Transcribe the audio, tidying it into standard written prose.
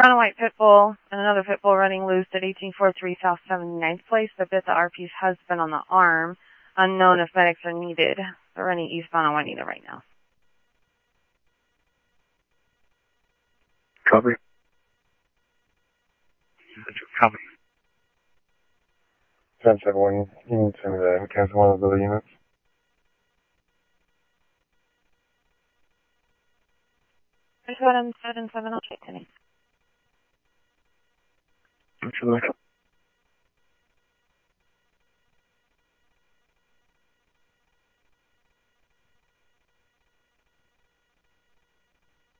Found a white pit bull and another pit bull running loose at 1843 South 79th Place. The bit the RP's husband on the arm. Unknown if medics are needed. They're running eastbound on Juanita right now. Copy. Copy. 10-7-1, you need to send me that. Cancel one of the other units. There's 777, I'll check today. Absolutely.